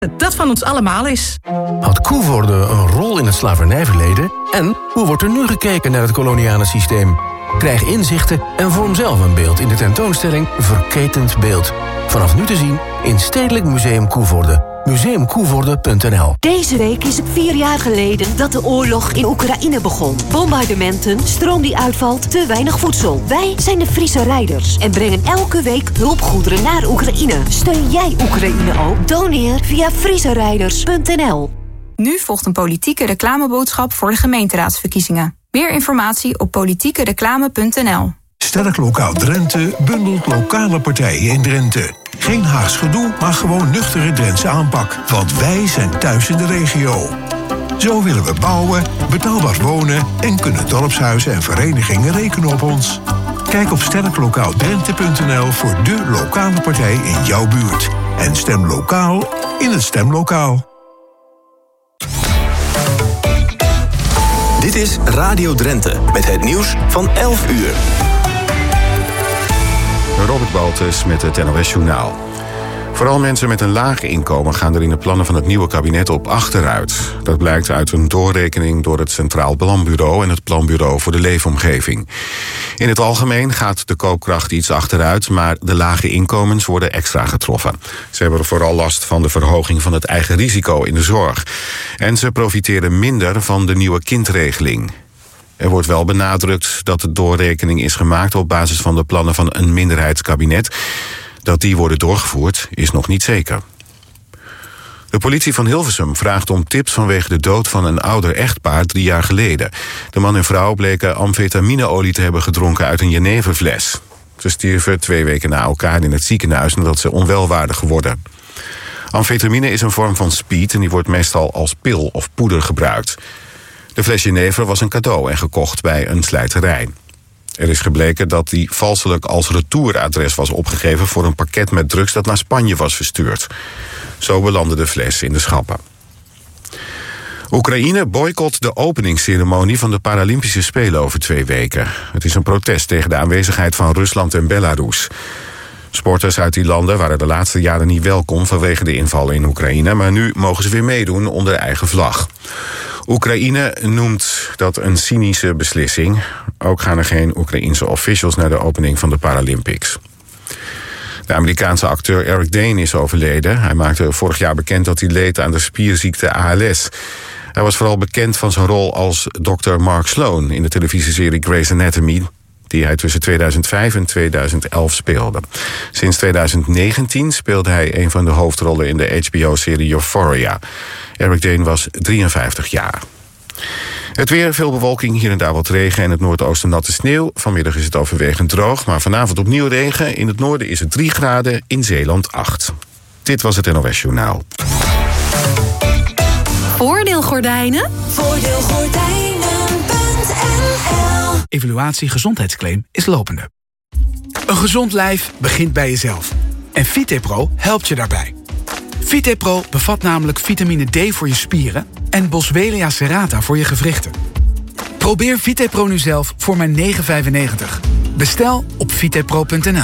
dat van ons allemaal is. Had Coevorde een rol in het slavernijverleden? En hoe wordt er nu gekeken naar het koloniale systeem? Krijg inzichten en vorm zelf een beeld in de tentoonstelling Verketend Beeld. Vanaf nu te zien in Stedelijk Museum Coevorde. museumcoevorde.nl. Deze week is het 4 jaar geleden dat de oorlog in Oekraïne begon. Bombardementen, stroom die uitvalt, te weinig voedsel. Wij zijn de Friese Rijders en brengen elke week hulpgoederen naar Oekraïne. Steun jij Oekraïne ook? Doneer via frieserijders.nl. Nu volgt een politieke reclameboodschap voor de gemeenteraadsverkiezingen. Meer informatie op politiekereclame.nl. Sterk Lokaal Drenthe bundelt lokale partijen in Drenthe. Geen Haags gedoe, maar gewoon nuchtere Drentse aanpak. Want wij zijn thuis in de regio. Zo willen we bouwen, betaalbaar wonen en kunnen dorpshuizen en verenigingen rekenen op ons. Kijk op sterklokaaldrenthe.nl voor de lokale partij in jouw buurt. En stem lokaal in het stemlokaal. Dit is Radio Drenthe met het nieuws van 11 uur. Robert Baltus met het NOS-journaal. Vooral mensen met een laag inkomen gaan er in de plannen van het nieuwe kabinet op achteruit. Dat blijkt uit een doorrekening door het Centraal Planbureau en het Planbureau voor de Leefomgeving. In het algemeen gaat de koopkracht iets achteruit, maar de lage inkomens worden extra getroffen. Ze hebben vooral last van de verhoging van het eigen risico in de zorg. En ze profiteren minder van de nieuwe kindregeling. Er wordt wel benadrukt dat de doorrekening is gemaakt op basis van de plannen van een minderheidskabinet. Dat die worden doorgevoerd is nog niet zeker. De politie van Hilversum vraagt om tips vanwege de dood van een ouder echtpaar 3 jaar geleden. De man en vrouw bleken amfetamineolie te hebben gedronken uit een jeneverfles. Ze stierven 2 weken na elkaar in het ziekenhuis nadat ze onwel waren geworden. Amfetamine is een vorm van speed en die wordt meestal als pil of poeder gebruikt. De fles jenever was een cadeau en gekocht bij een slijterij. Er is gebleken dat die valselijk als retouradres was opgegeven voor een pakket met drugs dat naar Spanje was verstuurd. Zo belandde de fles in de schappen. Oekraïne boycott de openingsceremonie van de Paralympische Spelen over 2 weken. Het is een protest tegen de aanwezigheid van Rusland en Belarus. Sporters uit die landen waren de laatste jaren niet welkom vanwege de invallen in Oekraïne, maar nu mogen ze weer meedoen onder eigen vlag. Oekraïne noemt dat een cynische beslissing. Ook gaan er geen Oekraïense officials naar de opening van de Paralympics. De Amerikaanse acteur Eric Dane is overleden. Hij maakte vorig jaar bekend dat hij leed aan de spierziekte ALS. Hij was vooral bekend van zijn rol als Dr. Mark Sloan in de televisieserie Grey's Anatomy, die hij tussen 2005 en 2011 speelde. Sinds 2019 speelde hij een van de hoofdrollen in de HBO-serie Euphoria. Eric Dane was 53 jaar. Het weer, veel bewolking, hier en daar wat regen. En het noordoosten natte sneeuw. Vanmiddag is het overwegend droog, maar vanavond opnieuw regen. In het noorden is het 3 graden, in Zeeland 8. Dit was het NOS-journaal. Voordeelgordijnen? Voordeelgordijnen.nl. Evaluatie gezondheidsclaim is lopende. Een gezond lijf begint bij jezelf. En VitePro helpt je daarbij. VitePro bevat namelijk vitamine D voor je spieren en Boswellia serrata voor je gewrichten. Probeer VitePro nu zelf voor maar €9,95. Bestel op vitepro.nl.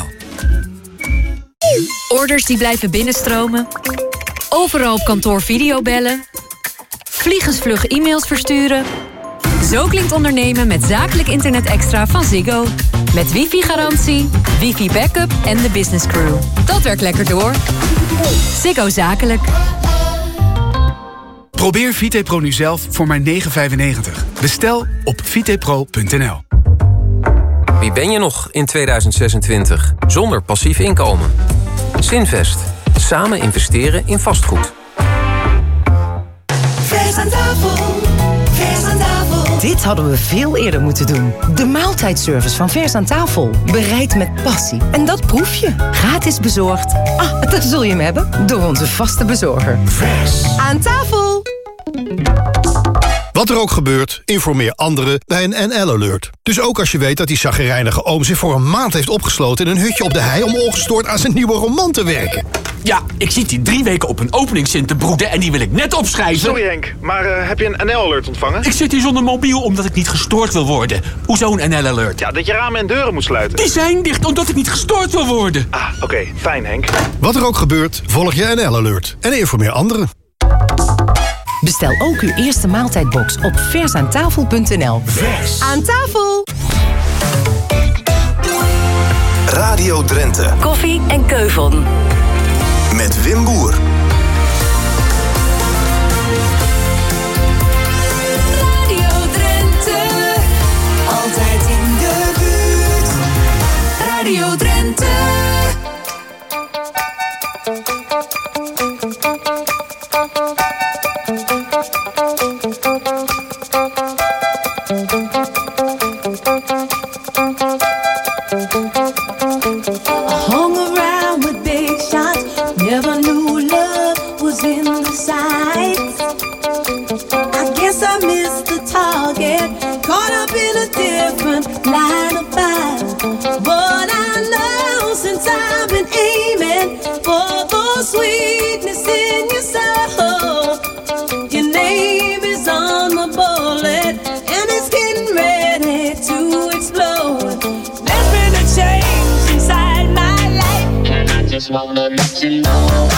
Orders die blijven binnenstromen. Overal op kantoor videobellen. Vliegensvlug e-mails versturen. Zo klinkt ondernemen met zakelijk internet extra van Ziggo. Met wifi-garantie, wifi-backup en de business crew. Dat werkt lekker door. Ziggo Zakelijk. Probeer VitePro nu zelf voor maar €9,95. Bestel op vitepro.nl. Wie ben je nog in 2026 zonder passief inkomen? Zinvest. Samen investeren in vastgoed. Vers aan tafel. Vers aan tafel. Dit hadden we veel eerder moeten doen. De maaltijdservice van Vers aan tafel. Bereid met passie. En dat proef je. Gratis bezorgd. Daar zul je hem hebben. Door onze vaste bezorger. Vers aan tafel. Wat er ook gebeurt, informeer anderen bij een NL-alert. Dus ook als je weet dat die chagrijnige oom zich voor een maand heeft opgesloten in een hutje op de hei om ongestoord aan zijn nieuwe roman te werken. Ja, ik zit hier 3 weken op een openingszin te broeden en die wil ik net opschrijven. Sorry Henk, maar heb je een NL-alert ontvangen? Ik zit hier zonder mobiel omdat ik niet gestoord wil worden. Hoezo een NL-alert? Ja, dat je ramen en deuren moet sluiten. Die zijn dicht omdat ik niet gestoord wil worden. Ah, oké, fijn Henk. Wat er ook gebeurt, volg je NL-alert en informeer anderen. Bestel ook uw eerste maaltijdbox op versaantafel.nl. Vers aan tafel. Radio Drenthe. Koffie en keuvelen. Met Wim Boer. Radio Drenthe. Altijd in de buurt. Radio Drenthe. Just wanna let you know.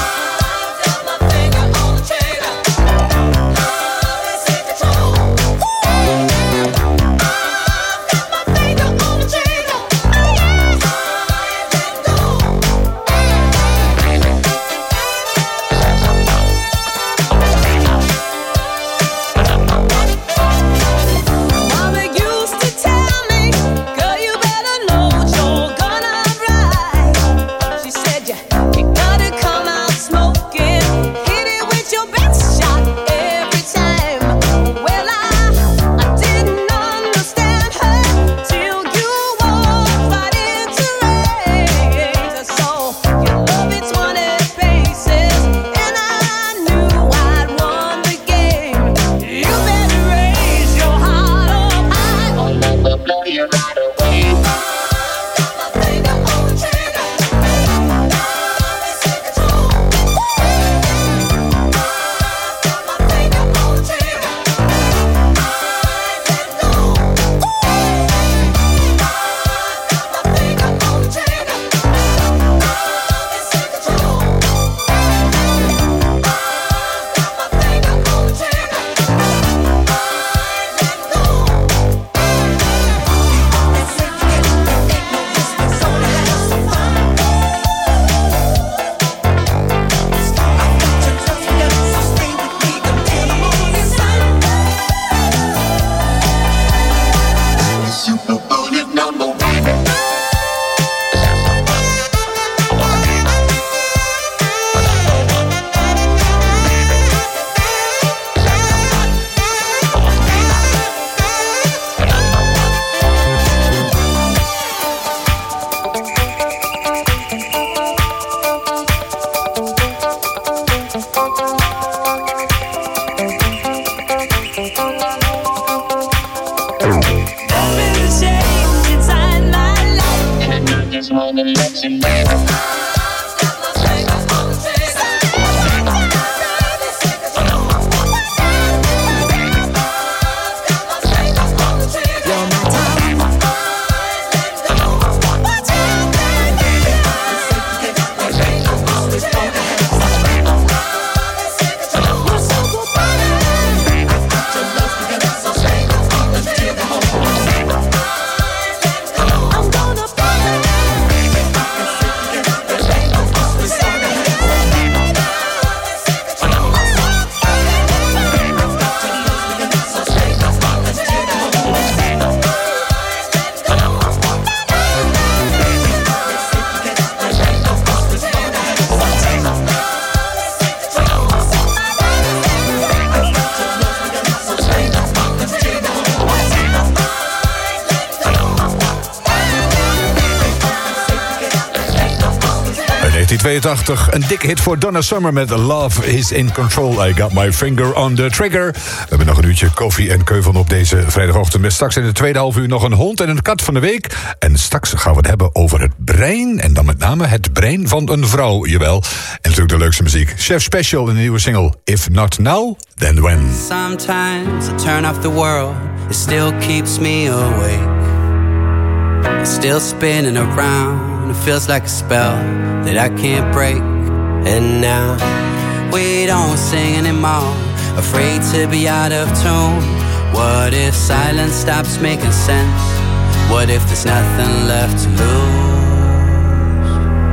1982. Een dikke hit voor Donna Summer met Love is in Control. I got my finger on the trigger. We hebben nog een uurtje koffie en keuvel op deze vrijdagochtend. Met straks in de tweede half uur nog een hond en een kat van de week. En straks gaan we het hebben over het brein. En dan met name het brein van een vrouw, jawel. En natuurlijk de leukste muziek. Chef Special in de nieuwe single If Not Now, Then When. Sometimes I turn off the world. It still keeps me awake. It's still spinning around. It feels like a spell that I can't break. And now we don't sing anymore. Afraid to be out of tune. What if silence stops making sense? What if there's nothing left to lose?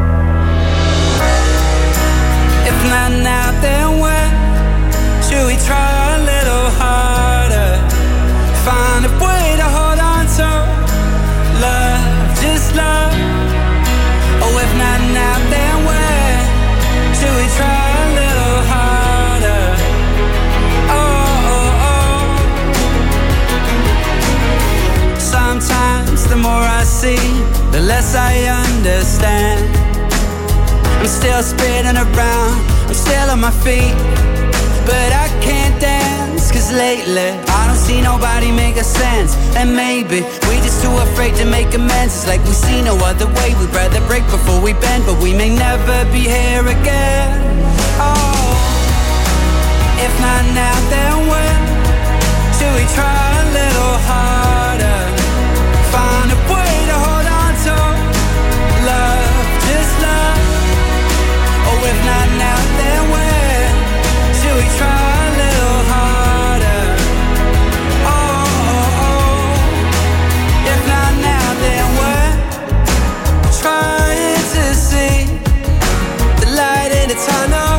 If not now, then when? Should we try a little harder? Find a way to hold on to love, just love. Oh, if not now, then when? Should we try a little harder? Oh, oh, oh. Sometimes the more I see, the less I understand. I'm still spinning around, I'm still on my feet, but I can't dance, cause lately I don't see nobody make a sense. And maybe we just too afraid to make amends. It's like we see no other way. We'd rather break before we bend, but we may never be here again. Oh, if not now, then when? Should we try a little harder? Find a way to hold on to love, just love. Oh, if not now, then when? Should we try a little harder? Oh, oh, oh. If not now, then when? Trying to see the light in the tunnel.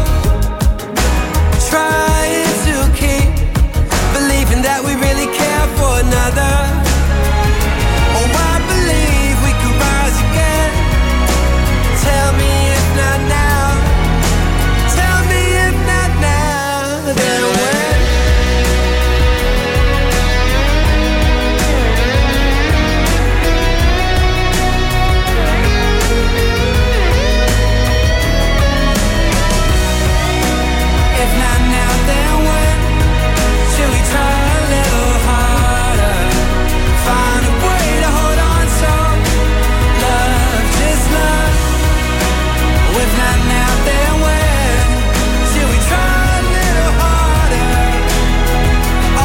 Trying to keep believing that we really care for another. Oh, I believe we could rise again. Tell me if not now. Tell me if not now. Then when? If not now, then when? Should we try a little harder? Find a way to hold on to love, just love. If not now, then when? Should we try a little harder? Oh,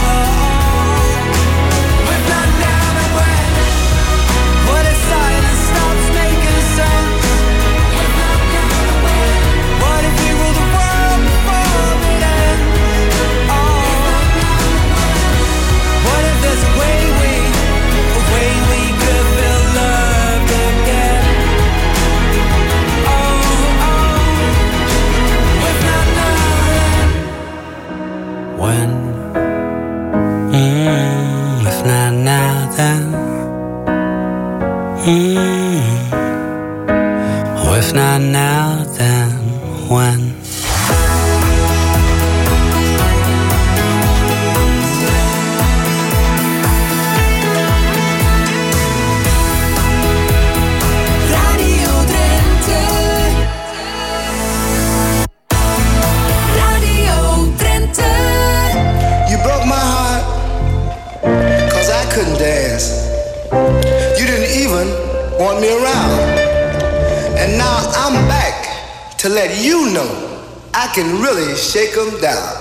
if not now, then when? What if silence stops making sense? If not now, then when? What if we rule the world before it ends? Oh, what if there's a way we could feel loved again? If not now, then when? If not now, then oh, if not now, then when? Radio Drenthe. Radio Drenthe. You broke my heart, cause I couldn't dance. You didn't even want me around. And now I'm back to let you know I can really shake 'em down.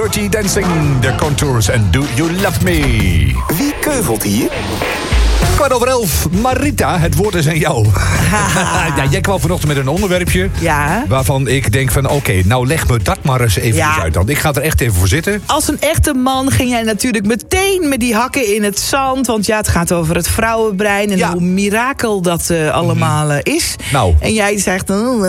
Dirty Dancing, The Contours en Do You Love Me. Wie keuvelt hier? 11:15, Marita, het woord is aan jou. Ja, jij kwam vanochtend met een onderwerpje... waarvan ik denk van, oké, nou leg me dat maar eens even uit dan. Ik ga er echt even voor zitten. Als een echte man ging jij natuurlijk meteen met die hakken in het zand... want het gaat over het vrouwenbrein en hoe mirakel dat allemaal is. Nou. En jij zegt,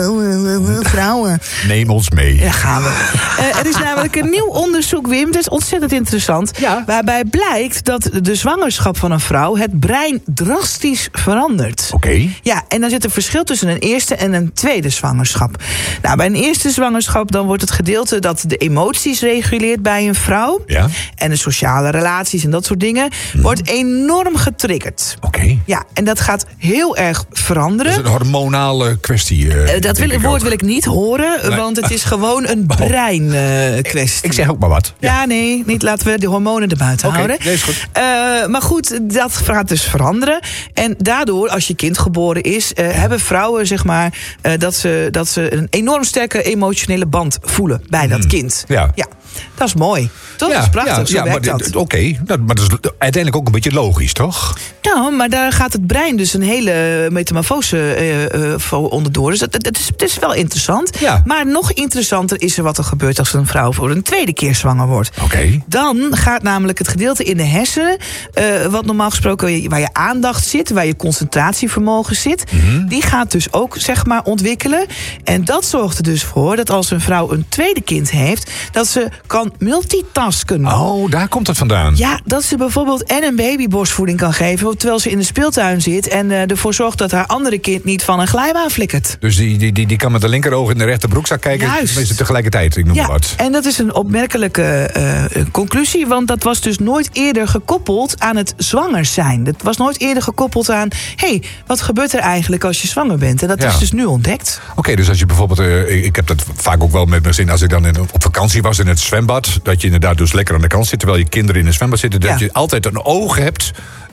vrouwen. Neem ons mee. Daar gaan we. Er is namelijk een nieuw onderzoek, Wim, dat is ontzettend interessant... waarbij blijkt dat de zwangerschap van een vrouw het brein drastisch verandert. Oké. Ja, en dan zit een verschil tussen een eerste en een tweede zwangerschap. Nou, bij een eerste zwangerschap dan wordt het gedeelte dat de emoties reguleert bij een vrouw... en de sociale relaties en dat soort dingen... wordt enorm getriggerd. Oké. Ja, en dat gaat heel erg veranderen. Dat is een hormonale kwestie. Woord wil ik niet horen, want het is gewoon een breinkwestie. Ik zeg ook maar wat. Ja, nee, niet laten we de hormonen erbuiten houden. Nee, is goed. Maar goed, dat gaat dus veranderen. En daardoor, als je kind geboren is... hebben vrouwen, zeg maar... dat ze een enorm sterke emotionele band voelen bij dat kind. Ja. Dat is mooi. Toch? Dat is prachtig, zo werkt dat. Oké, maar dat is uiteindelijk ook een beetje logisch, toch? Nou, maar daar gaat het brein dus een hele metamorfose onderdoor. Dus het is wel interessant. Ja. Maar nog interessanter is er wat er gebeurt... als een vrouw voor een tweede keer zwanger wordt. Oké. Dan gaat namelijk het gedeelte in de hersenen... wat normaal gesproken waar je aandacht zit... waar je concentratievermogen zit... die gaat dus ook, zeg maar, ontwikkelen. En dat zorgt er dus voor dat als een vrouw een tweede kind heeft... dat ze kan multitasken. Oh, daar komt het vandaan. Ja, dat ze bijvoorbeeld en een baby borstvoeding kan geven... terwijl ze in de speeltuin zit... en ervoor zorgt dat haar andere kind niet van een glijbaan flikkert. Dus die kan met de linkeroog in de rechterbroekzak kijken... tenminste tegelijkertijd, ik noem maar wat. En dat is een opmerkelijke conclusie... want dat was dus nooit eerder gekoppeld aan het zwanger zijn. Dat was nooit eerder gekoppeld aan... hey, wat gebeurt er eigenlijk als je zwanger bent? En dat is dus nu ontdekt. Oké, dus als je bijvoorbeeld... ik heb dat vaak ook wel met mijn zin... als ik dan op vakantie was in het zwembad... dat je inderdaad dus lekker aan de kant zit... terwijl je kinderen in het zwembad zitten... dat je altijd een oog hebt...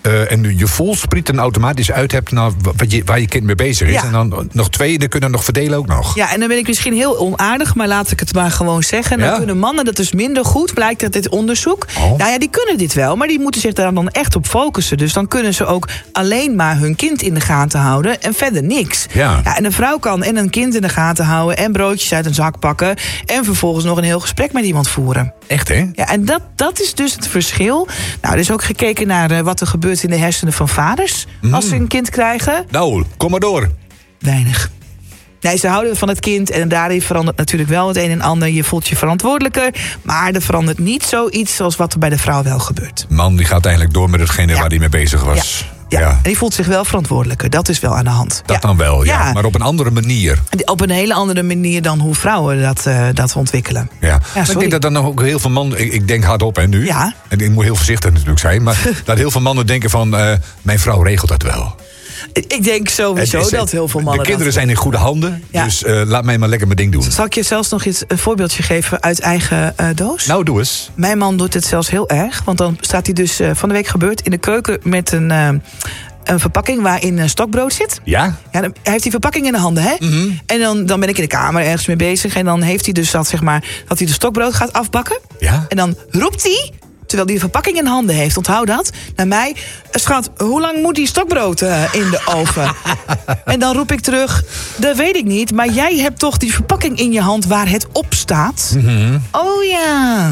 en je voelsprieten automatisch uit hebt naar waar je kind mee bezig is. Ja. En dan nog twee, dan kunnen nog verdelen ook nog. Ja, en dan ben ik misschien heel onaardig, maar laat ik het maar gewoon zeggen. Dan kunnen mannen dat dus minder goed, blijkt uit dit onderzoek. Oh. Nou ja, die kunnen dit wel, maar die moeten zich daar dan echt op focussen. Dus dan kunnen ze ook alleen maar hun kind in de gaten houden en verder niks. Ja. Ja, en een vrouw kan en een kind in de gaten houden en broodjes uit een zak pakken en vervolgens nog een heel gesprek met iemand voeren. Echt, hè? Ja, en dat is dus het verschil. Nou, er is ook gekeken naar wat er gebeurt in de hersenen van vaders als ze een kind krijgen. Nou, kom maar door. Weinig. Nee, ze houden van het kind en daarin verandert natuurlijk wel het een en ander. Je voelt je verantwoordelijker, maar er verandert niet zoiets als wat er bij de vrouw wel gebeurt. Man, die gaat eigenlijk door met hetgene waar hij mee bezig was. Ja, en die voelt zich wel verantwoordelijker. Dat is wel aan de hand. Dat dan wel, ja. Maar op een andere manier. Op een hele andere manier dan hoe vrouwen dat ontwikkelen. Ja. Maar ik denk dat dan ook heel veel mannen... Ik denk hardop, hè, nu. Ja. En ik moet heel voorzichtig natuurlijk zijn. Maar dat heel veel mannen denken van... mijn vrouw regelt dat wel. Ik denk sowieso dat heel veel mannen... De kinderen zijn in goede handen. Ja. Dus laat mij maar lekker mijn ding doen. Zal ik je zelfs nog eens een voorbeeldje geven uit eigen doos? Nou, doe eens. Mijn man doet het zelfs heel erg. Want dan staat hij dus van de week gebeurd in de keuken met een verpakking waarin stokbrood zit. Ja? Ja, dan heeft hij verpakking in de handen, hè? Mm-hmm. En dan ben ik in de kamer ergens mee bezig. En dan heeft hij dus dat, zeg maar, dat hij de stokbrood gaat afbakken. Ja? En dan roept hij, terwijl hij de verpakking in handen heeft, onthoud dat, naar mij: schat, hoe lang moet die stokbrood in de oven? En dan roep ik terug: dat weet ik niet, maar jij hebt toch die verpakking in je hand waar het op staat? Mm-hmm. Oh ja.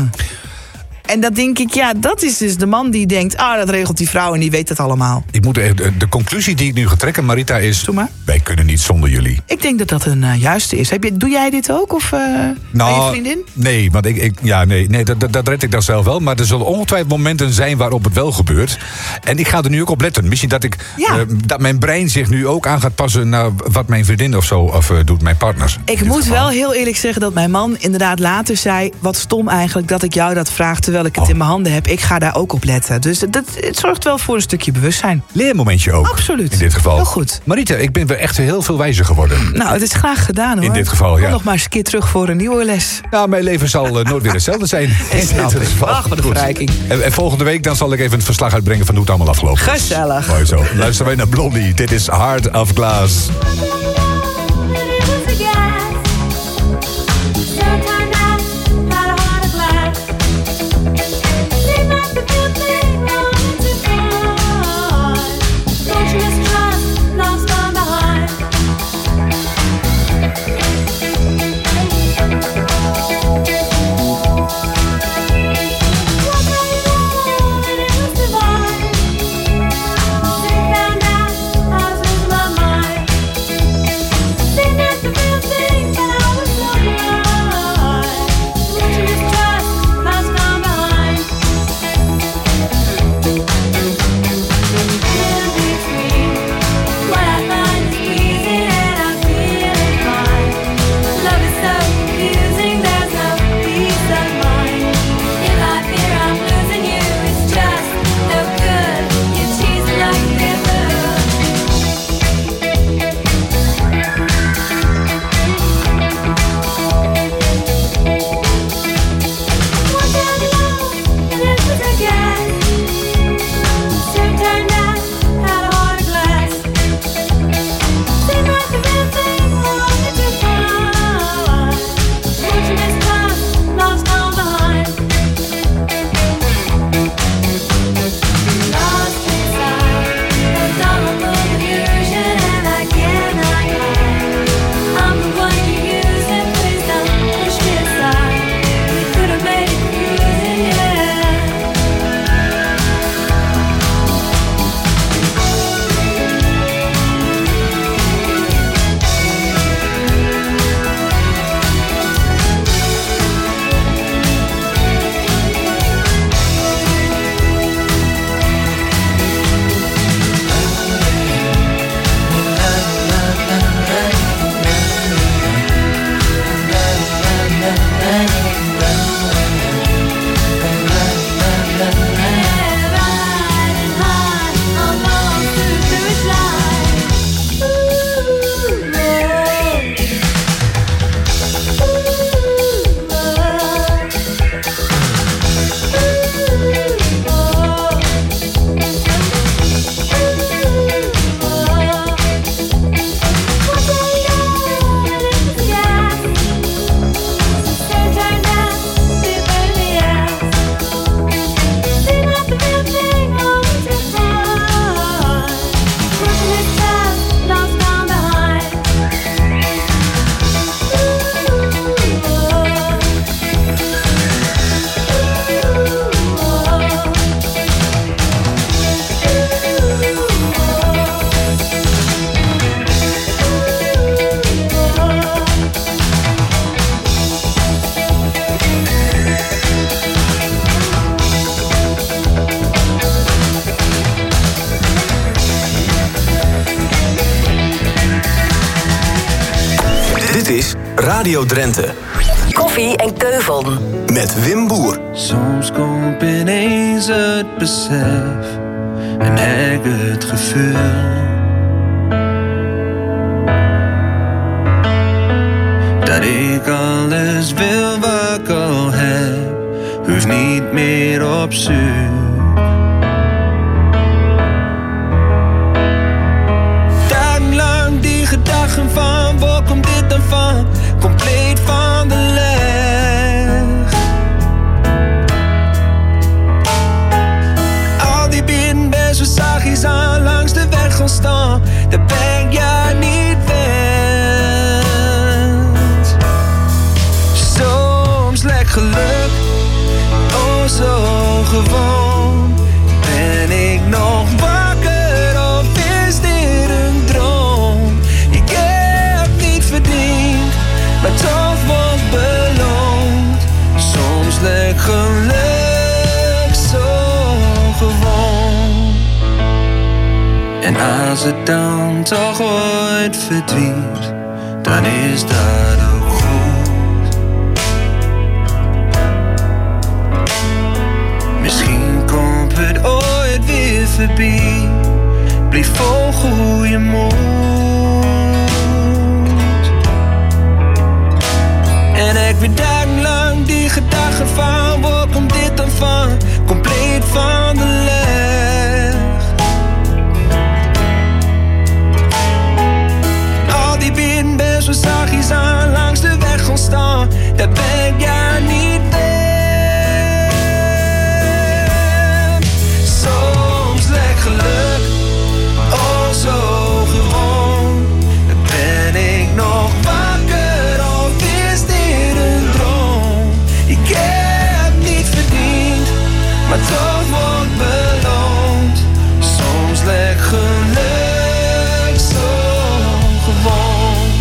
En dat denk ik, ja, dat is dus de man die denkt... dat regelt die vrouw en die weet het allemaal. Ik moet de conclusie die ik nu ga trekken, Marita, is... Doe maar. Wij kunnen niet zonder jullie. Ik denk dat dat een juiste is. Doe jij dit ook? Of bij je vriendin? Nee, want dat red ik dan zelf wel. Maar er zullen ongetwijfeld momenten zijn waarop het wel gebeurt. En ik ga er nu ook op letten. Misschien dat dat mijn brein zich nu ook aan gaat passen... naar wat mijn vriendin of zo doet, mijn partner. Ik moet wel heel eerlijk zeggen dat mijn man inderdaad later zei... wat stom eigenlijk dat ik jou dat vraag... terwijl ik het in mijn handen heb. Ik ga daar ook op letten. Dus het zorgt wel voor een stukje bewustzijn. Leermomentje ook. Absoluut. In dit geval. Heel goed. Marita, ik ben weer echt heel veel wijzer geworden. Nou, het is graag gedaan, hoor. In dit geval, ja. Kom nog maar eens een keer terug voor een nieuwe les. Nou, mijn leven zal nooit weer hetzelfde zijn. Ach, wat een verrijking. En volgende week dan zal ik even het verslag uitbrengen van hoe het allemaal afgelopen is. Gezellig. Mooi zo. Luisteren wij naar Blondie. Dit is Heart of Glass. Radio Drenthe. Koffie en Keuvel. Met Wim Boer. Soms komt ineens het besef en ik het gevoel dat ik alles wil wat ik al heb, hoef niet meer op zoek. Dagenlang die gedachten van, waar komt dit dan van? Compleet van de leg. Al die binnenbest wat zachtjes aan langs de weg gaan staan, daar ben jij niet wend. Soms lek geluk, oh zo gewoon. Ben ik nog wakker of is dit een droom? Ik heb niet verdiend, maar toch wordt beloond. Soms lek geluk zo gewoon. En als het dan toch ooit verdwijnt, dan is dat ook goed. Misschien komt het ooit weer voorbij. Blijf vol goede moed. En ik weet dagenlang die gedachten van, waar komt dit dan van? Compleet van de leg. Al die binnenbest wat zachtjes aan langs de weg gaan staan, daar ben jij niet weg. Soms lek geluk, oh zo gewoon. Ben ik nog wakker of is dit een droom? Ik heb niet verdiend, maar toch wordt beloond. Soms lek geluk zo gewoon.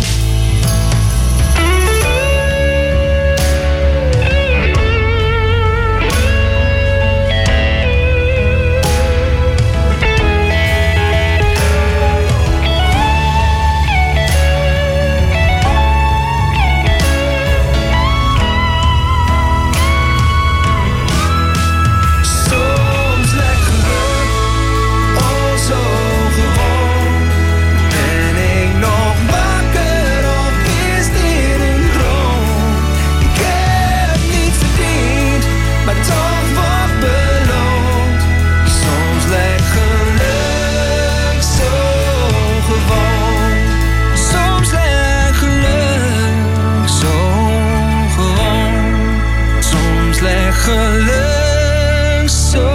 Soms lek geluk, oh zo gewoon. Ben ik nog wakker of is dit een droom? Ik heb niet verdiend, maar toch wordt beloond. Soms lek geluk zo gewoon. Soms lek geluk zo gewoon. Soms lek geluk zo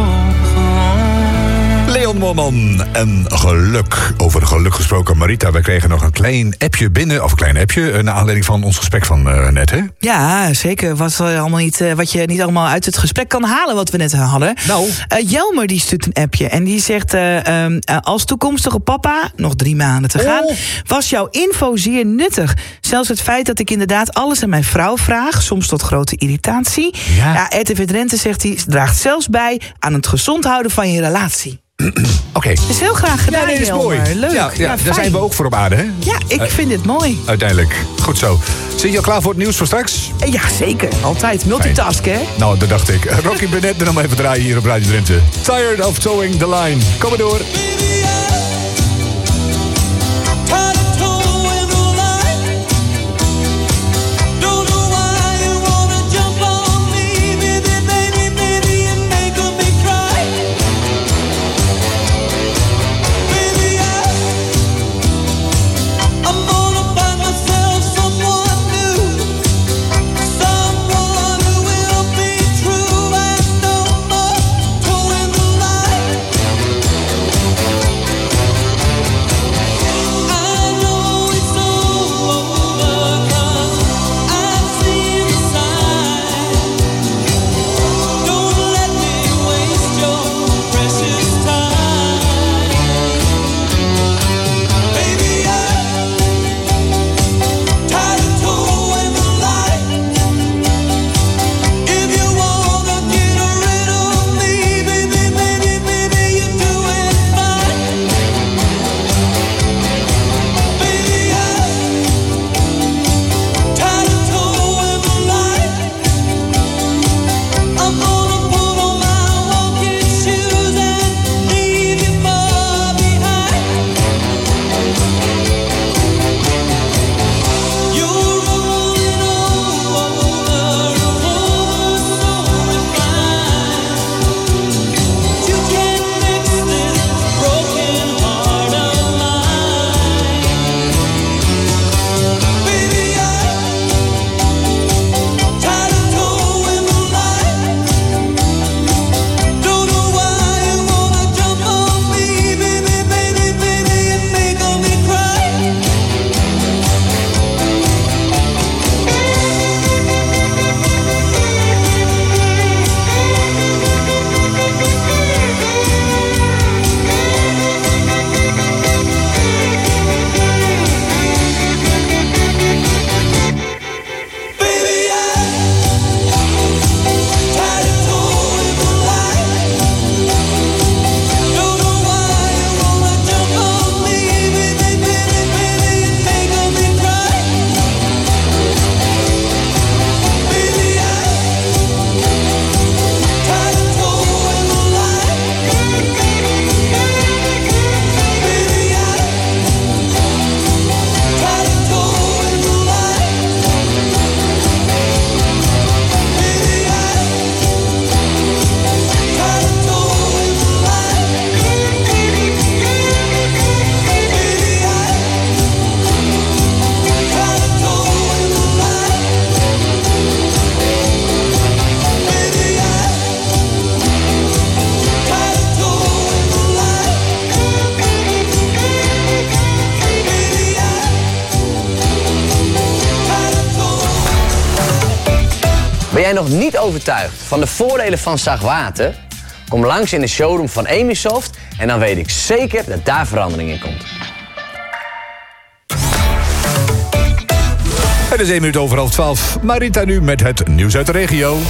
gewoon. Leon Moorman en geluk. Over geluk gesproken, Marita. Wij kregen nog een klein appje binnen. Of een klein appje, naar aanleiding van ons gesprek van net, hè? Ja, zeker. Was allemaal niet, wat je niet allemaal uit het gesprek kan halen wat we net hadden. Nou. Jelmer die stuurt een appje en die zegt, als toekomstige papa, nog 3 maanden te gaan, was jouw info zeer nuttig. Zelfs het feit dat ik inderdaad alles aan mijn vrouw vraag, soms tot grote irritatie. Ja, RTV Drenthe, zegt hij, draagt zelfs bij aan het gezond houden van je relatie. Oké. Is heel graag gedaan, dat is mooi. Leuk. Ja, daar zijn we ook voor op aarde, hè? Ja, ik vind dit mooi. Uiteindelijk. Goed zo. Zit je al klaar voor het nieuws voor straks? Ja, zeker. Altijd. Multitask, hè? Nou, dat dacht ik. Rocky Burnett, dan even draaien hier op Radio Drenthe. Tired of towing the line. Kom maar door. Ben jij nog niet overtuigd van de voordelen van zacht water? Kom langs in de showroom van Emisoft en dan weet ik zeker dat daar verandering in komt. Het is 1 minuut over 11:12. Marita nu met het nieuws uit de regio.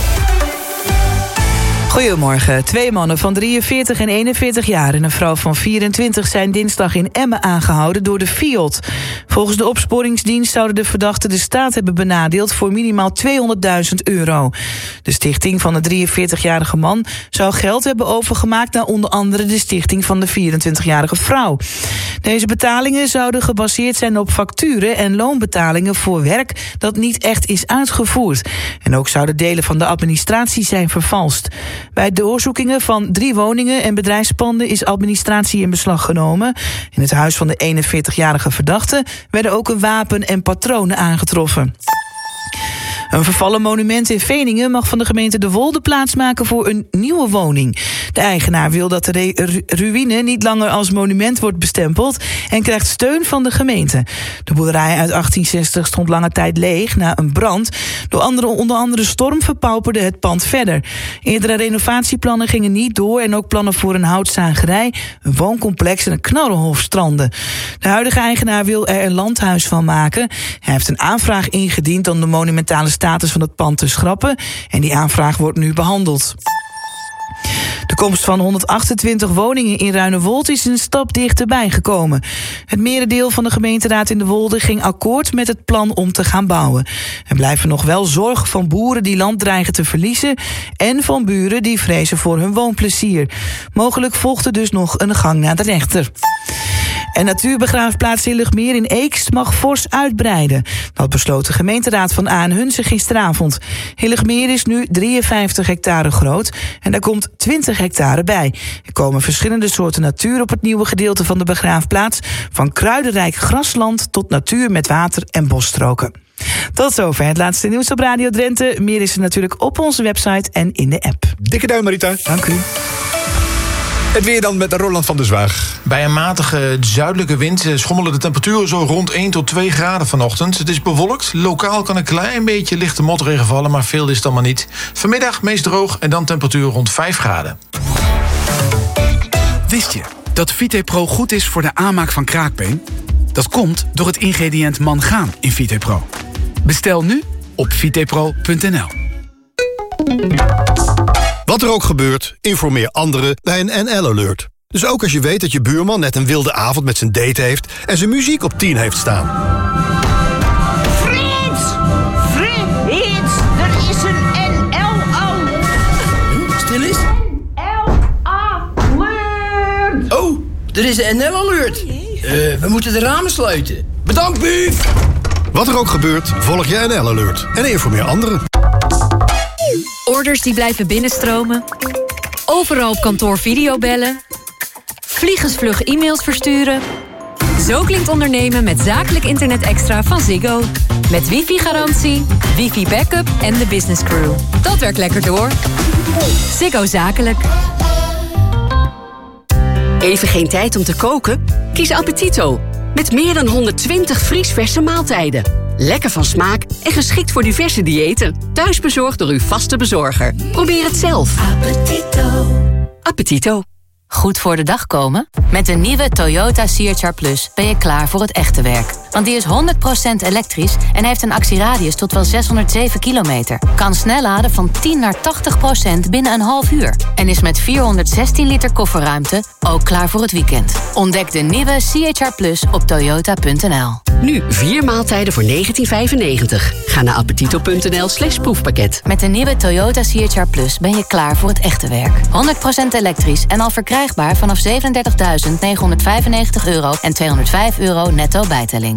Goedemorgen. 2 mannen van 43 en 41 jaar en een vrouw van 24 zijn dinsdag in Emmen aangehouden door de FIOD. Volgens de opsporingsdienst zouden de verdachten de staat hebben benadeeld voor minimaal €200.000. De stichting van de 43-jarige man zou geld hebben overgemaakt naar onder andere de stichting van de 24-jarige vrouw. Deze betalingen zouden gebaseerd zijn op facturen en loonbetalingen voor werk dat niet echt is uitgevoerd. En ook zouden delen van de administratie zijn vervalst. Bij doorzoekingen van 3 woningen en bedrijfspanden is administratie in beslag genomen. In het huis van de 41-jarige verdachte werden ook een wapen en patronen aangetroffen. Een vervallen monument in Veningen mag van de gemeente De Wolde plaatsmaken voor een nieuwe woning. De eigenaar wil dat de ruïne niet langer als monument wordt bestempeld en krijgt steun van de gemeente. De boerderij uit 1860 stond lange tijd leeg na een brand. Onder andere storm verpauperde het pand verder. Eerdere renovatieplannen gingen niet door en ook plannen voor een houtzagerij, een wooncomplex en een knarrenhof stranden. De huidige eigenaar wil er een landhuis van maken. Hij heeft een aanvraag ingediend om de monumentale status van het pand te schrappen en die aanvraag wordt nu behandeld. De komst van 128 woningen in Ruinewold is een stap dichterbij gekomen. Het merendeel van de gemeenteraad in De Wolde ging akkoord met het plan om te gaan bouwen. Er blijven nog wel zorgen van boeren die land dreigen te verliezen en van buren die vrezen voor hun woonplezier. Mogelijk volgt er dus nog een gang naar de rechter. En natuurbegraafplaats Hillegmeer in Eekst mag fors uitbreiden. Dat besloot de gemeenteraad van Aanhunze gisteravond. Hillegmeer is nu 53 hectare groot en daar komt 20 hectare bij. Er komen verschillende soorten natuur op het nieuwe gedeelte van de begraafplaats. Van kruidenrijk grasland tot natuur met water en bosstroken. Tot zover het laatste nieuws op Radio Drenthe. Meer is er natuurlijk op onze website en in de app. Dikke duim, Marita. Dank u. Het weer dan met Roland van der Zwaag. Bij een matige zuidelijke wind schommelen de temperaturen zo rond 1 tot 2 graden vanochtend. Het is bewolkt. Lokaal kan een klein beetje lichte motregen vallen, maar veel is het allemaal niet. Vanmiddag meest droog en dan temperatuur rond 5 graden. Wist je dat VitePro goed is voor de aanmaak van kraakbeen? Dat komt door het ingrediënt mangaan in VitePro. Bestel nu op vitepro.nl. Wat er ook gebeurt, informeer anderen bij een NL-alert. Dus ook als je weet dat je buurman net een wilde avond met zijn date heeft en zijn muziek op 10 heeft staan. Frits! Frits! Er is een NL-alert! Stil eens. NL-alert! Oh, er is een NL-alert. We moeten de ramen sluiten. Bedankt, Bief! Wat er ook gebeurt, volg je NL-alert en informeer anderen. Orders die blijven binnenstromen. Overal op kantoor videobellen. Vliegensvlug e-mails versturen. Zo klinkt ondernemen met zakelijk internet extra van Ziggo. Met wifi-garantie, wifi-backup en de business crew. Dat werkt lekker door. Ziggo Zakelijk. Even geen tijd om te koken? Kies Appetito. Met meer dan 120 vriesverse maaltijden. Lekker van smaak en geschikt voor diverse diëten. Thuis bezorgd door uw vaste bezorger. Probeer het zelf. Appetito. Appetito. Goed voor de dag komen? Met de nieuwe Toyota CHR Plus ben je klaar voor het echte werk. Want die is 100% elektrisch en heeft een actieradius tot wel 607 kilometer. Kan snel laden van 10 naar 80% binnen een half uur. En is met 416 liter kofferruimte ook klaar voor het weekend. Ontdek de nieuwe CHR Plus op toyota.nl. Nu 4 maaltijden voor €19,95. Ga naar appetito.nl/proefpakket. Met de nieuwe Toyota CHR Plus ben je klaar voor het echte werk. 100% elektrisch en al verkrijgbaar vanaf €37.995 en €205 netto bijtelling.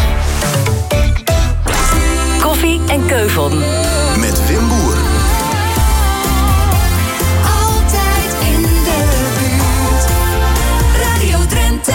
Koffie en Keuvon. Met Wim Boer. Altijd in de buurt. Radio Drenthe.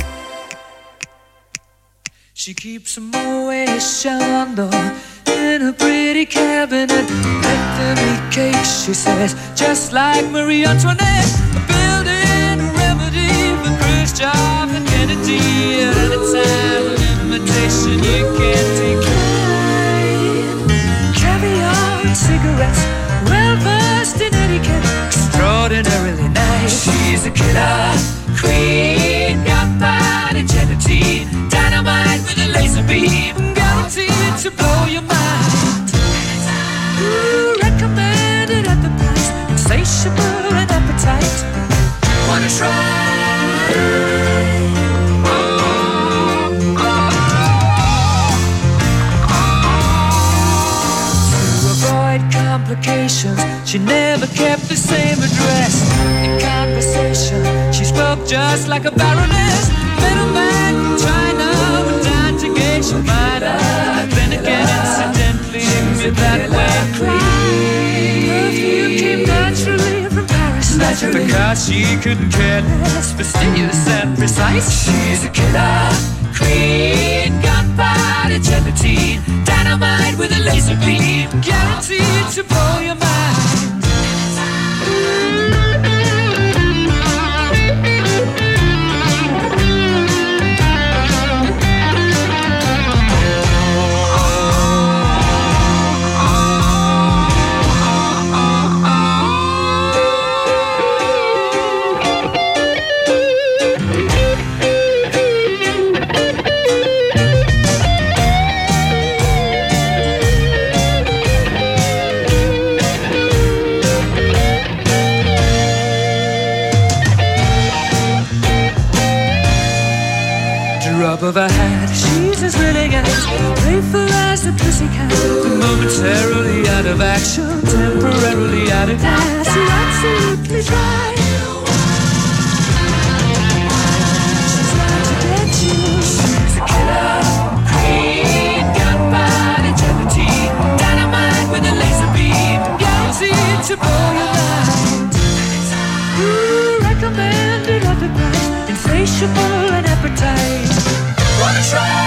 She keeps a Moet Chandon in a pretty cabinet. Let me cake, she says, just like Marie Antoinette. A building a remedy for Khrushchev and Kennedy. At a time of invitation you can't decline. Caviar and cigarettes. caress, well-versed in etiquette, extraordinarily nice. She's a killer queen, gunpowder gelatine, dynamite with a laser beam, guaranteed to blow your mind. Ooh, recommended at the price, insatiable and appetite. Wanna try? Complications. She never kept the same address. In conversation, she spoke just like a baroness. Middleman from China went down to gauge your mind. Then again, incidentally, with that way perfume came naturally from Paris. Naturally. Because she couldn't care less, fastidious and precise. She's a killer queen, gunpowder gelatine, dynamite with a laser beam, guaranteed to blow your mind. Of her hat, she's as willing as playful as the pussycat, but momentarily out of action, temporarily out of gas. You're absolutely dry. She's out to get you. She's a killer queen, gunpowder gelatine, dynamite with a laser beam, guaranteed to blow your mind. Ooh, recommended at the price, insatiable and appetite. Wanna try?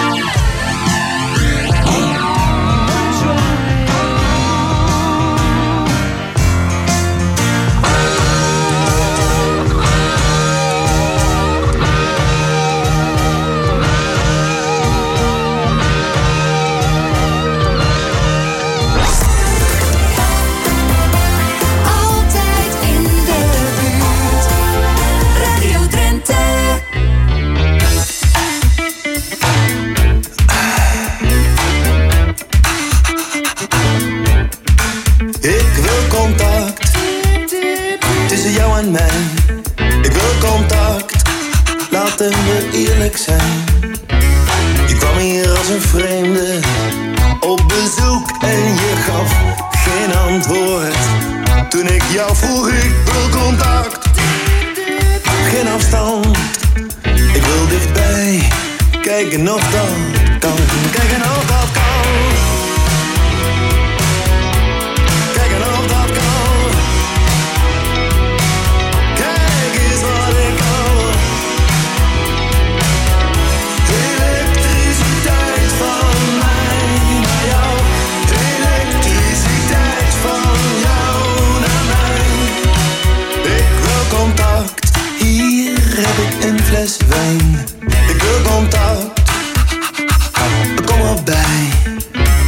Altijd in de buurt. Radio Drenthe. Ik wil contact tussen jou en mij. Ik wil contact, laten we eerlijk zijn. Je kwam hier als een vreemde op bezoek en je gaf geen antwoord. Toen ik jou vroeg, ik wil contact, geen afstand. Ik wil dichtbij, kijken of dat kan, kijken of dat kan. Een fles wijn. Ik wil contact, kom erbij.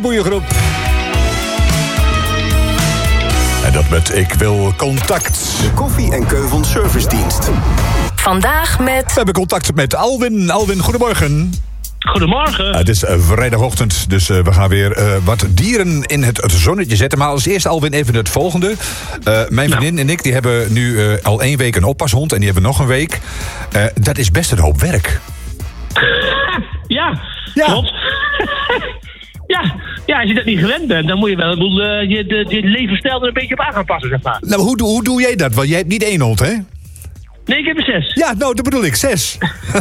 goede groep. En dat met Ik Wil Contact. De Koffie en Keuvel Servicedienst. Vandaag met... We hebben contact met Alwin. Alwin, goedemorgen. Goedemorgen. Het is vrijdagochtend, dus we gaan weer wat dieren in het zonnetje zetten. Maar als eerst, Alwin, even het volgende. Mijn vriendin en ik die hebben nu al 1 week een oppashond en die hebben nog een week. Dat is best een hoop werk. Ja, klopt. Ja, als je dat niet gewend bent, dan moet je wel je levensstijl er een beetje op aan gaan passen, zeg maar. Nou, hoe doe jij dat? Want jij hebt niet 1 hond, hè? Nee, ik heb er 6. Ja, nou, dat bedoel ik, 6.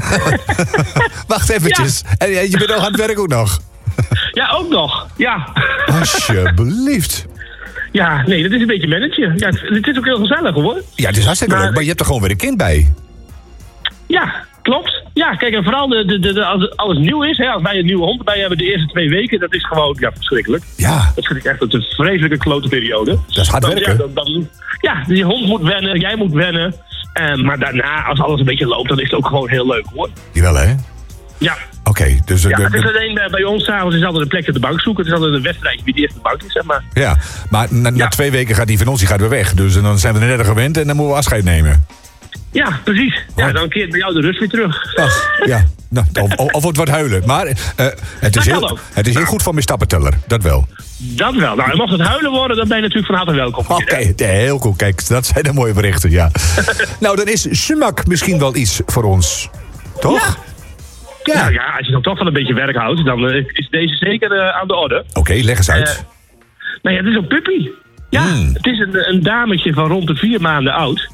Wacht eventjes. Ja. En je bent nog aan het werk ook nog? Ja, ook nog. Ja. Alsjeblieft. Ja, nee, dat is een beetje managen. Ja, het is ook heel gezellig, hoor. Ja, het is hartstikke leuk, maar je hebt er gewoon weer een kind bij. Ja, klopt. Ja, kijk, en vooral als alles nieuw is, hè, als wij een nieuwe hond erbij hebben de eerste 2 weken, dat is gewoon, verschrikkelijk. Ja. Dat vind ik echt een vreselijke klote periode. Dat is hard werken. Ja, die hond moet wennen, jij moet wennen. Maar daarna, als alles een beetje loopt, dan is het ook gewoon heel leuk, hoor. Jawel, hè? Ja. Oké, dus... Ja, het is alleen bij ons s'avonds is altijd een plekje op de bank zoeken. Het is altijd een wedstrijdje wie de eerste bank is, zeg maar. Ja, maar na 2 weken gaat die van ons weer weg. Dus dan zijn we er net gewend en dan moeten we afscheid nemen. Ja, precies. Ja, dan keert bij jou de rust weer terug. Ach, ja. Nou, of het wordt huilen. Maar het is heel goed van mijn stappenteller. Dat wel. Dat wel. Nou, en mocht het huilen worden, dan ben je natuurlijk van harte welkom. Oké, heel goed. Kijk, dat zijn de mooie berichten, ja. Nou, dan is sumac misschien wel iets voor ons. Toch? Ja. Nou ja, als je dan toch wel een beetje werk houdt, dan is deze zeker aan de orde. Oké, leg eens uit. Nou ja, het is een puppy. Ja, het is een dametje van rond de 4 maanden oud.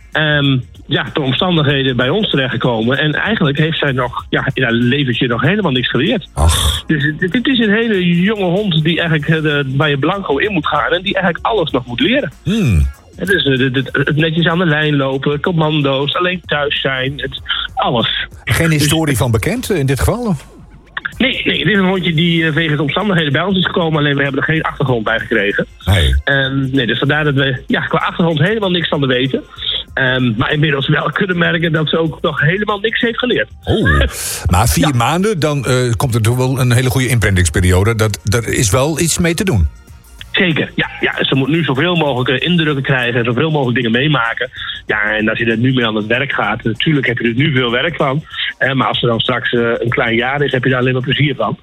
Per omstandigheden bij ons terechtgekomen. En eigenlijk heeft zij nog, in haar leventje nog helemaal niks geleerd. Ach. Dus dit is een hele jonge hond die eigenlijk bij je blanco in moet gaan. En die eigenlijk alles nog moet leren. Dus het netjes aan de lijn lopen, commando's, alleen thuis zijn, alles. Geen historie van bekend in dit geval? Nee, dit is een hondje die wegens omstandigheden bij ons is gekomen. Alleen we hebben er geen achtergrond bij gekregen. Nee. Dus vandaar dat we qua achtergrond helemaal niks van te weten. Maar inmiddels wel kunnen merken dat ze ook nog helemaal niks heeft geleerd. Oh, maar 4 maanden, dan komt er toch wel een hele goede inprentingsperiode. Daar is wel iets mee te doen. Zeker, ja. Ze moet nu zoveel mogelijk indrukken krijgen, zoveel mogelijk dingen meemaken. Ja, en als je er nu mee aan het werk gaat, natuurlijk heb je er nu veel werk van. Maar als ze dan straks een klein jaar is, heb je daar alleen maar plezier van.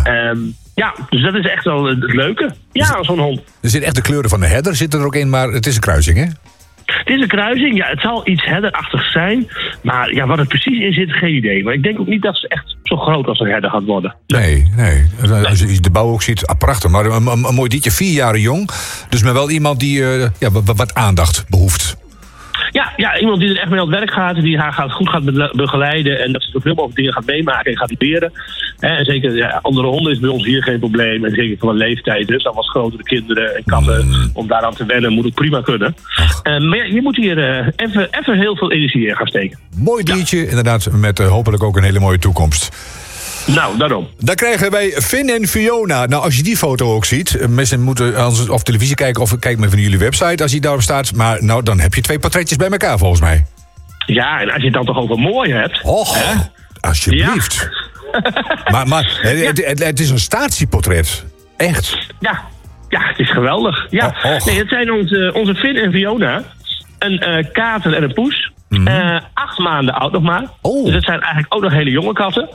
Ja. Dus dat is echt wel het leuke. Ja, zo'n hond. Er zitten echt de kleuren van de herder zitten er ook in, maar het is een kruising, hè? Het is een kruising, ja, het zal iets herderachtig zijn. Maar ja, wat er precies in zit, geen idee. Maar ik denk ook niet dat ze echt zo groot als een herder gaat worden. Nee. Als je de bouw ook ziet, prachtig. Maar een mooi dietje, 4 jaar jong. Dus maar wel iemand die wat aandacht behoeft. Ja, iemand die er echt mee aan het werk gaat, die haar goed gaat begeleiden en dat ze zoveel mogelijk dingen gaat meemaken en gaat leren. En zeker, andere honden is bij ons hier geen probleem. En zeker voor een leeftijd, dus dan was grotere kinderen en katten, om daaraan te wennen, moet het prima kunnen. Maar je moet hier even heel veel energie in gaan steken. Mooi diertje, inderdaad, met hopelijk ook een hele mooie toekomst. Nou, daarom. Dan krijgen wij Finn en Fiona. Nou, als je die foto ook ziet, mensen moeten op televisie kijken of kijk maar van jullie website als die daarop staat. Maar nou, dan heb je 2 portretjes bij elkaar volgens mij. Ja, en als je het dan toch over mooi hebt. Och, alsjeblieft. Ja. maar het is een statieportret. Echt. Ja, het is geweldig. Ja. Nee, het zijn onze Finn en Fiona. Een kater en een poes. 8 maanden oud nog maar. Dus het zijn eigenlijk ook nog hele jonge katten.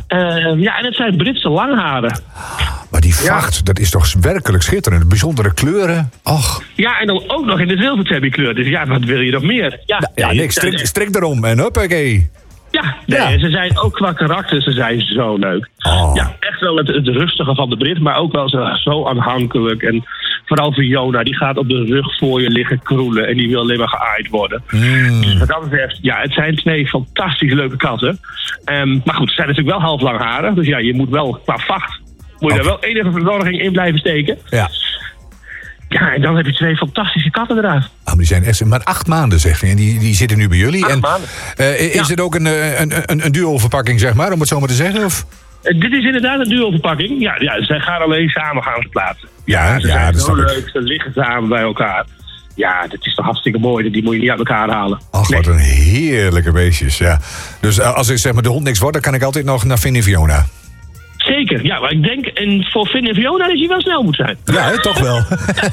En het zijn Britse langharen. Maar die vacht, dat is toch werkelijk schitterend. Bijzondere kleuren. Och. Ja, en dan ook nog in de zilvertabby kleur. Dus ja, wat wil je nog meer? Niks. Strik erom en hoppakee. Ja, ze zijn ook qua karakter, ze zijn zo leuk. Ja, echt wel het rustige van de Brit, maar ook wel zo aanhankelijk. En vooral Fiona, die gaat op de rug voor je liggen kroelen en die wil alleen maar geaaid worden. Dus wat dat betreft, het zijn 2 fantastisch leuke katten. Maar goed, ze zijn natuurlijk wel half langharig, dus ja, je moet wel qua vacht, moet je daar wel enige verzorging in blijven steken. Ja, en dan heb je 2 fantastische katten eruit. Die zijn echt maar 8 maanden, zeg je. En die zitten nu bij jullie. 8 maanden. Is dit ook een duo-verpakking, zeg maar, om het zo maar te zeggen? Of? Dit is inderdaad een duo-verpakking. Ja, zij gaan alleen samen gaan verplaatsen. Ze zijn dat zo leuk, ze liggen samen bij elkaar. Ja, dat is toch hartstikke mooi. Die moet je niet uit elkaar halen. Ach, wat een heerlijke beestjes, ja. Dus als ik zeg maar de hond niks wordt, dan kan ik altijd nog naar Finn en Fiona. Zeker, ja, maar ik denk, en voor Finn en Fiona is hij wel snel moet zijn. Ja, hè, toch wel.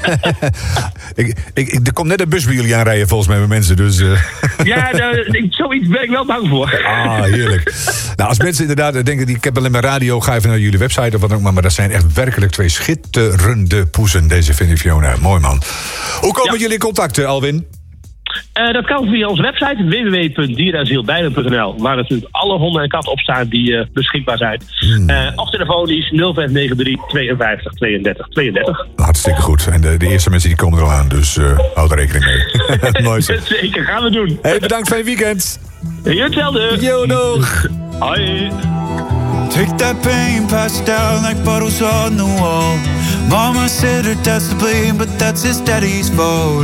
Er komt net een bus bij jullie aanrijden volgens mij met mensen, dus... Ja, zoiets ben ik wel bang voor. Ah, heerlijk. Nou, als mensen inderdaad denken, ik heb alleen maar radio, ga even naar jullie website of wat ook maar dat zijn echt werkelijk 2 schitterende poezen, deze Finn en Fiona. Mooi man. Hoe komen jullie in contact, Alwin? Dat kan via onze website www.dierenasielbeilen.nl, waar natuurlijk alle honden en katten op staan die beschikbaar zijn. Of telefonisch 0593 52 32 32. Hartstikke goed. En de eerste mensen die komen er al aan, dus houd er rekening mee. Mooi zo. Zeker, gaan we doen. Hey, bedankt, fijn weekend. Hetzelfde. Yo, nog. Hoi. Take that pain, pass it down like bottles on the wall. Mama said her dad's to blame, but that's his daddy's fault.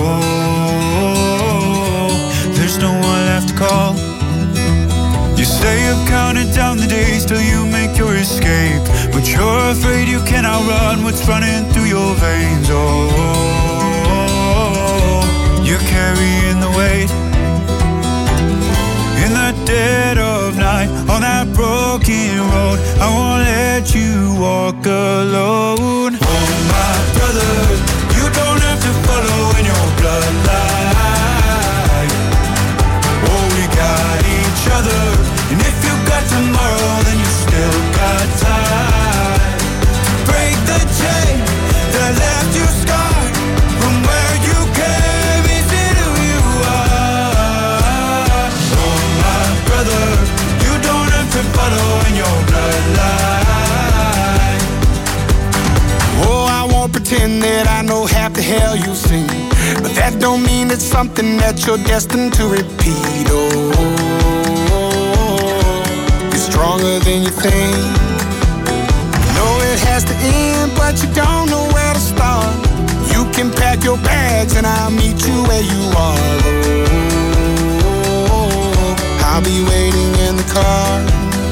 There's no one left to call. You say you've counted down the days till you make your escape, but you're afraid you cannot run what's running through your veins. You're carrying the weight. In the dead of night, on that broken road, I won't let you walk alone. Oh my brother, you don't have to follow in your bloodline. Oh, we got each other, and if you got tomorrow, then you still got time. Break the chain that left you scarred from where you came. Is it who you are? Oh my brother, you don't have to follow in your bloodline. Oh, I won't pretend that I know half the hell you've seen, but that don't mean it's something that you're destined to repeat. Oh, you're stronger than you think. You know it has to end, but you don't know where to start. You can pack your bags and I'll meet you where you are. Oh, I'll be waiting in the car.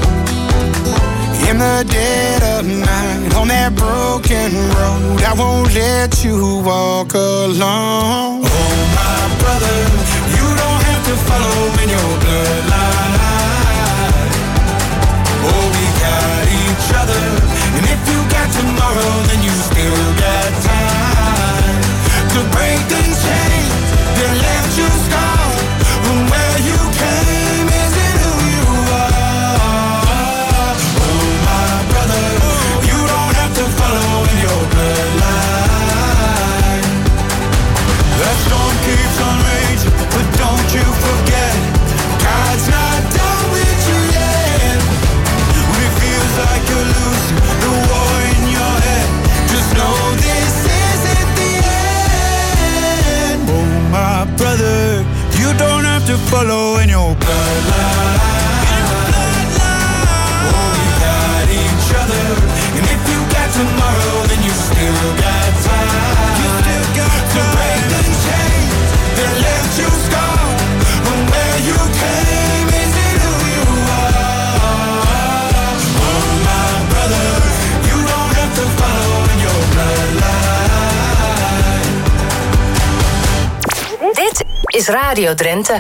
In the dead of night, on that broken road, I won't let you walk alone. Oh my brother, you don't have to follow in your bloodline. Oh, we got each other, and if you got tomorrow, then you still got time to break the chains that left you scarred from where you came. Is it who you are? Oh my brother, you don't have to follow in your bloodline. That storm keeps on raging, but don't you forget, God's not done with you yet. When it feels like you're losing the war in your head, just know this isn't the end. Oh my brother, you don't have to follow in your bloodline. Oh, we got each other, and if you got tomorrow, then you still got time. You still got to break the chains that left you scarred from where you came. Is it who you are? Oh my brother, you don't have to follow in your bloodline. Dit is Radio Drenthe.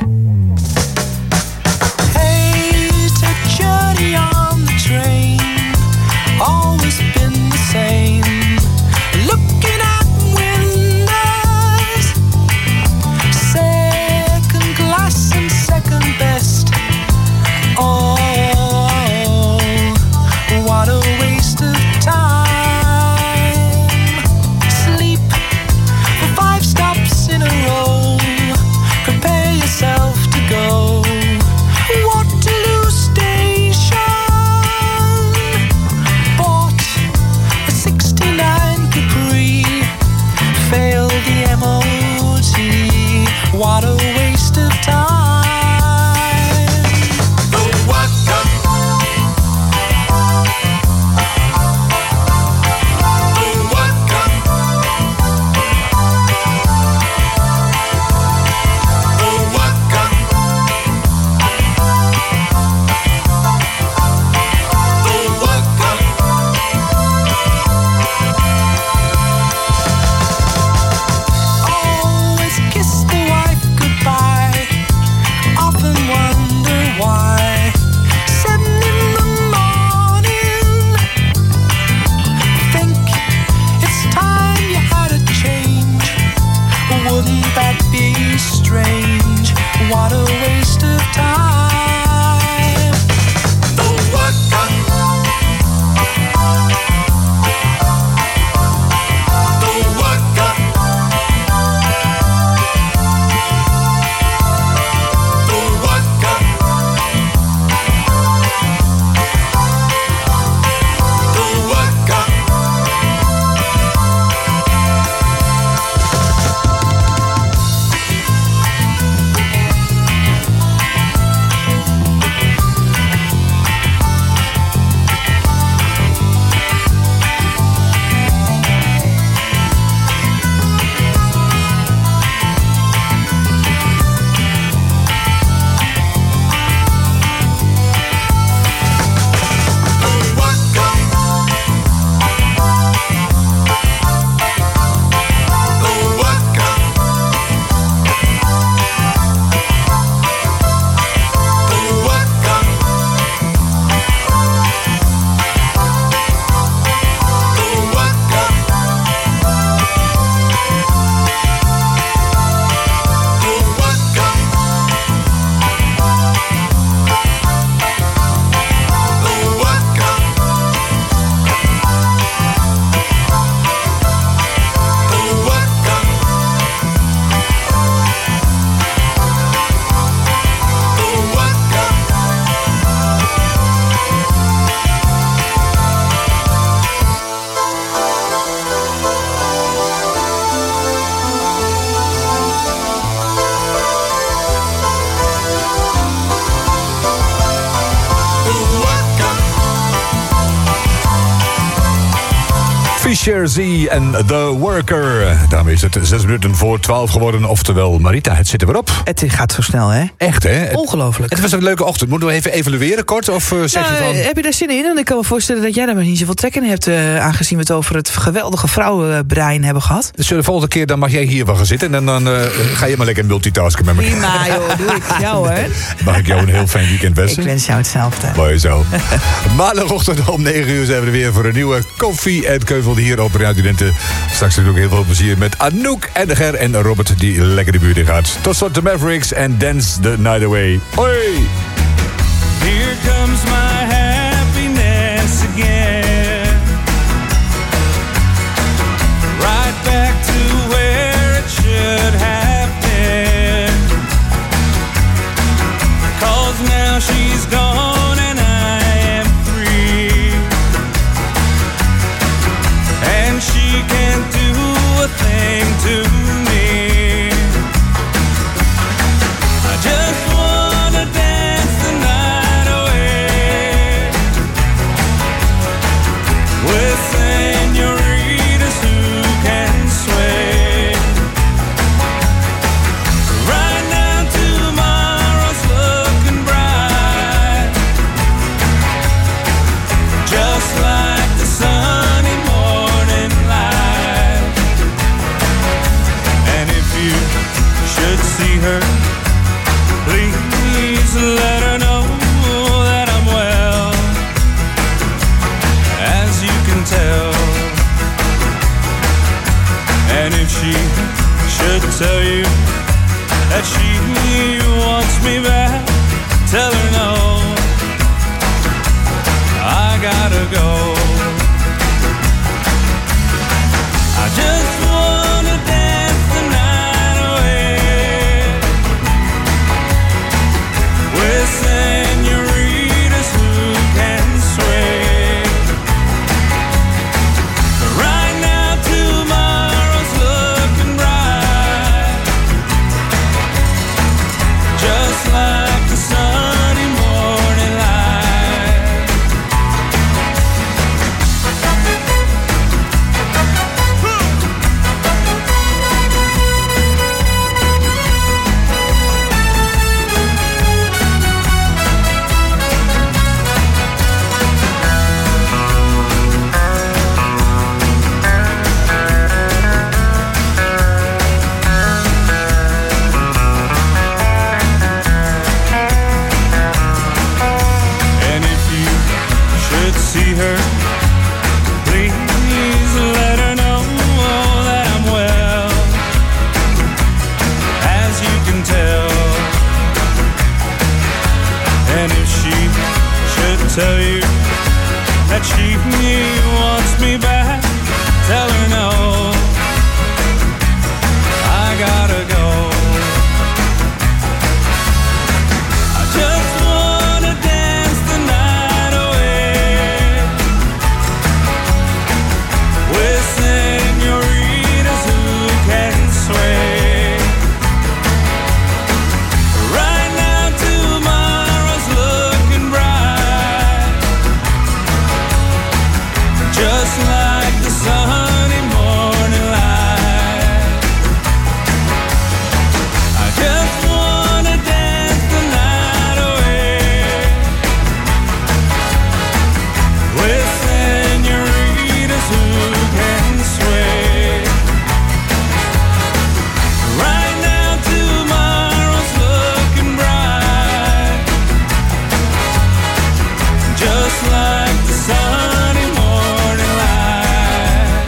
Hey, take a journey on the train. Always been the same. Looking out windows, second class and second best. Oh, what a waste of time. Sleep for 5 stops in a row. Prepare yourself Jersey en The Worker. Daarmee is het 6 minuten voor 12 geworden. Oftewel, Marita, het zit er weer op. Het gaat zo snel, hè? Echt, hè? Ongelooflijk. Het was een leuke ochtend. Moeten we even evalueren kort? Of zeg je van... Heb je daar zin in? Want ik kan me voorstellen dat jij daar maar niet zoveel trek in hebt... aangezien we het over het geweldige vrouwenbrein hebben gehad. Dus de volgende keer dan mag jij hier wel gaan zitten... en dan ga je maar lekker multitasken met me. Prima, joh. Doe ik. Ja, hoor. Mag ik jou een heel fijn weekend wensen? Ik wens jou hetzelfde. Mooi zo. Maandagochtend om 9 uur zijn we er weer voor een nieuwe Koffie en Keuvel hier op Radio Drenthe. Straks natuurlijk heel veel plezier met Anouk en Ger en Robert die lekker de buurt in gaat. Tot slot de Mavericks en Dance the Night Away. Hoi! Here comes my happiness again. Right back to where it should have been. 'Cause now she's gone and I am free. And she can't do a thing to me. I just wanna dance the night away with senoritas who can sway. Right now tomorrow's looking bright, just like the sunny morning light. And if you should see her, please let her know that I'm well, as you can tell. And if she should tell you that she wants me back, tell her no, I gotta go. I just wanna dance the night away with senoritas who can sway. Right now tomorrow's looking bright, just like the sunny morning light. And if you should see her, please let her know that I'm well, as you can tell. And if she should tell you that she wants me back, tell her no, I gotta go. I just wanna dance the night away with senoritas who can sway. Right now tomorrow's looking bright, just like the sunny morning light. I just wanna dance the night away with senoritas who can sway. Right now tomorrow's looking bright, just like the sunny morning light.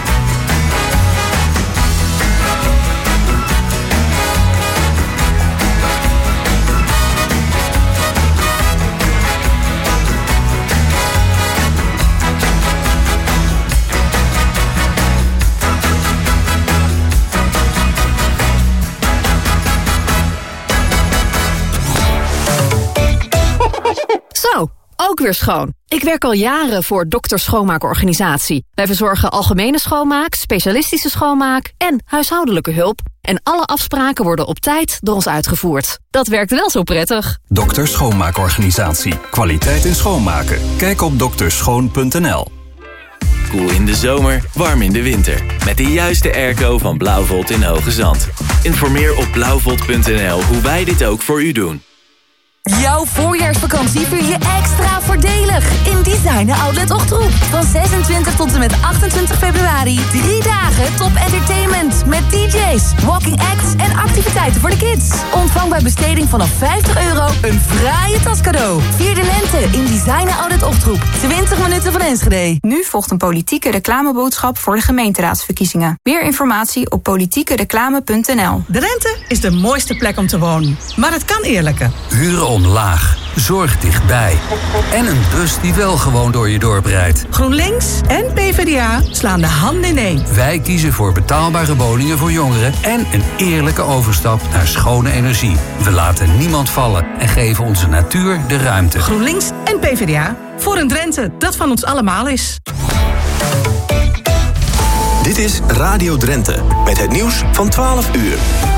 Zo, ook weer schoon. Ik werk al jaren voor Dokter Schoonmaakorganisatie. Wij verzorgen algemene schoonmaak, specialistische schoonmaak en huishoudelijke hulp. En alle afspraken worden op tijd door ons uitgevoerd. Dat werkt wel zo prettig. Dokter Schoonmaakorganisatie. Kwaliteit in schoonmaken. Kijk op dokterschoon.nl. koel in de zomer, warm in de winter. Met de juiste airco van Blauwvolt in Hoge Zand. Informeer op blauwvolt.nl hoe wij dit ook voor u doen. Jouw voorjaarsvakantie vier je extra voordelig in Designer Outlet Ochtroep. Van 26 tot en met 28 februari. 3 dagen top entertainment met DJ's, walking acts en activiteiten voor de kids. Ontvang bij besteding vanaf €50 een fraaie tas cadeau. Vier de lente in Designer Outlet Ochtroep. 20 minuten van Enschede. Nu volgt een politieke reclameboodschap voor de gemeenteraadsverkiezingen. Meer informatie op politiekereclame.nl. De Rente is de mooiste plek om te wonen. Maar het kan eerlijker. Huren omlaag, zorg dichtbij. En een bus die wel gewoon door je dorp rijdt. GroenLinks en PvdA slaan de handen in één. Wij kiezen voor betaalbare woningen voor jongeren en een eerlijke overstap naar schone energie. We laten niemand vallen en geven onze natuur de ruimte. GroenLinks en PvdA voor een Drenthe dat van ons allemaal is. Dit is Radio Drenthe met het nieuws van 12 uur.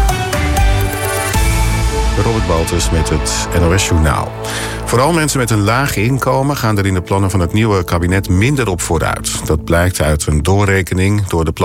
Robert Baltus met het NOS-journaal. Vooral mensen met een laag inkomen gaan er in de plannen van het nieuwe kabinet minder op vooruit. Dat blijkt uit een doorrekening door de